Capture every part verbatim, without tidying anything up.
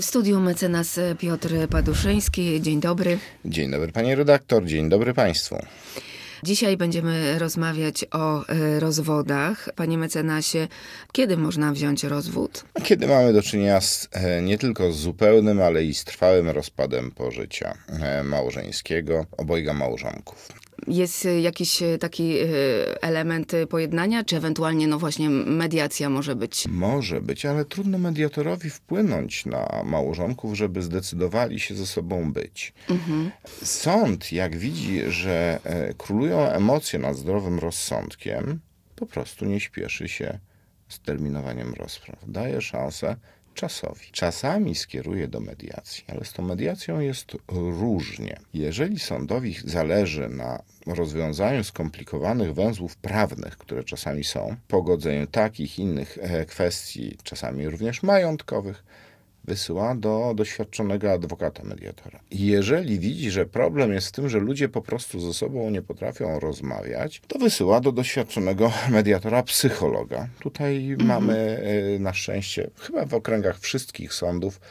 W studiu mecenas Piotr Paduszyński. Dzień dobry. Dzień dobry pani redaktor, dzień dobry państwu. Dzisiaj będziemy rozmawiać o y, rozwodach. Panie mecenasie, kiedy można wziąć rozwód? Kiedy mamy do czynienia z, e, nie tylko z zupełnym, ale i z trwałym rozpadem pożycia e, małżeńskiego obojga małżonków. Jest jakiś taki element pojednania, czy ewentualnie no właśnie mediacja może być? Może być, ale trudno mediatorowi wpłynąć na małżonków, żeby zdecydowali się ze sobą być. Mhm. Sąd, jak widzi, że królują emocje nad zdrowym rozsądkiem, po prostu nie śpieszy się z terminowaniem rozpraw. Daje szansę czasowi. Czasami skieruje do mediacji, ale z tą mediacją jest różnie. Jeżeli sądowi zależy na rozwiązaniu skomplikowanych węzłów prawnych, które czasami są, pogodzeniu takich innych kwestii, czasami również majątkowych, wysyła do doświadczonego adwokata mediatora. Jeżeli widzi, że problem jest w tym, że ludzie po prostu ze sobą nie potrafią rozmawiać, to wysyła do doświadczonego mediatora psychologa. Tutaj mhm. mamy na szczęście, chyba w okręgach wszystkich sądów,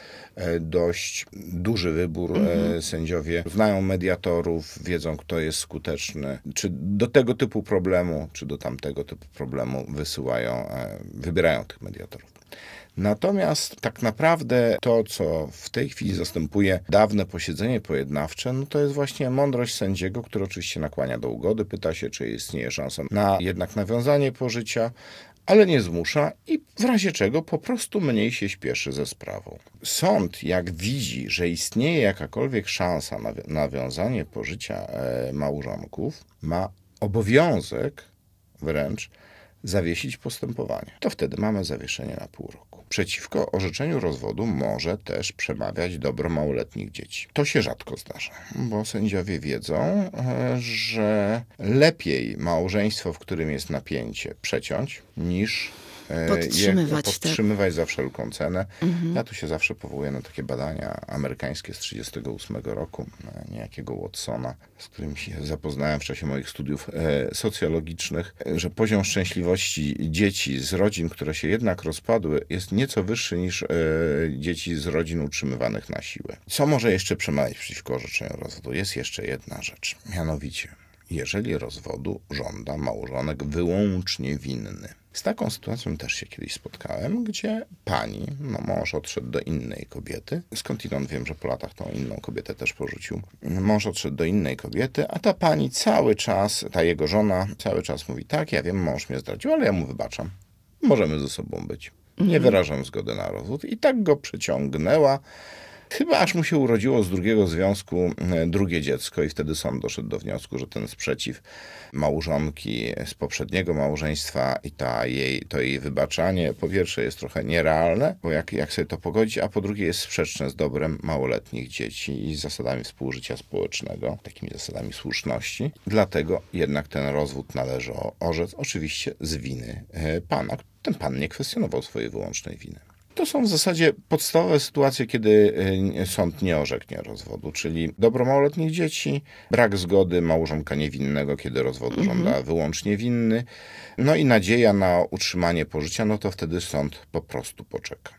dość duży wybór. Mhm. Sędziowie znają mediatorów, wiedzą, kto jest skuteczny. Czy do tego typu problemu, czy do tamtego typu problemu wysyłają, wybierają tych mediatorów. Natomiast tak naprawdę to, co w tej chwili zastępuje dawne posiedzenie pojednawcze, no to jest właśnie mądrość sędziego, który oczywiście nakłania do ugody, pyta się, czy istnieje szansa na jednak nawiązanie pożycia, ale nie zmusza i w razie czego po prostu mniej się śpieszy ze sprawą. Sąd, jak widzi, że istnieje jakakolwiek szansa na nawiązanie pożycia e, małżonków, ma obowiązek wręcz zawiesić postępowanie. To wtedy mamy zawieszenie na pół roku. Przeciwko orzeczeniu rozwodu może też przemawiać dobro małoletnich dzieci. To się rzadko zdarza, bo sędziowie wiedzą, że lepiej małżeństwo, w którym jest napięcie, przeciąć, niż podtrzymywać, je, podtrzymywać za wszelką cenę. Mhm. Ja tu się zawsze powołuję na takie badania amerykańskie z trzydziestego ósmego roku, niejakiego Watsona, z którym się zapoznałem w czasie moich studiów e, socjologicznych, że poziom szczęśliwości dzieci z rodzin, które się jednak rozpadły, jest nieco wyższy niż e, dzieci z rodzin utrzymywanych na siłę. Co może jeszcze przemawiać przeciwko orzeczeniu rozwodu? Jest jeszcze jedna rzecz, mianowicie, jeżeli rozwodu żąda małżonek wyłącznie winny. Z taką sytuacją też się kiedyś spotkałem, gdzie pani, no mąż odszedł do innej kobiety, skądinąd wiem, że po latach tą inną kobietę też porzucił. Mąż odszedł do innej kobiety, a ta pani cały czas, ta jego żona cały czas mówi, tak, ja wiem, mąż mnie zdradził, ale ja mu wybaczam. Możemy ze sobą być. Nie wyrażam zgody na rozwód. I tak go przeciągnęła. Chyba aż mu się urodziło z drugiego związku drugie dziecko i wtedy sąd doszedł do wniosku, że ten sprzeciw małżonki z poprzedniego małżeństwa i ta jej, to jej wybaczanie po pierwsze jest trochę nierealne, bo jak, jak sobie to pogodzić, a po drugie jest sprzeczne z dobrem małoletnich dzieci i z zasadami współżycia społecznego, takimi zasadami słuszności. Dlatego jednak ten rozwód należy orzec oczywiście z winy pana. Ten pan nie kwestionował swojej wyłącznej winy. To są w zasadzie podstawowe sytuacje, kiedy sąd nie orzeknie rozwodu, czyli dobro małoletnich dzieci, brak zgody małżonka niewinnego, kiedy rozwodu mhm. żąda wyłącznie winny, no i nadzieja na utrzymanie pożycia, no to wtedy sąd po prostu poczeka.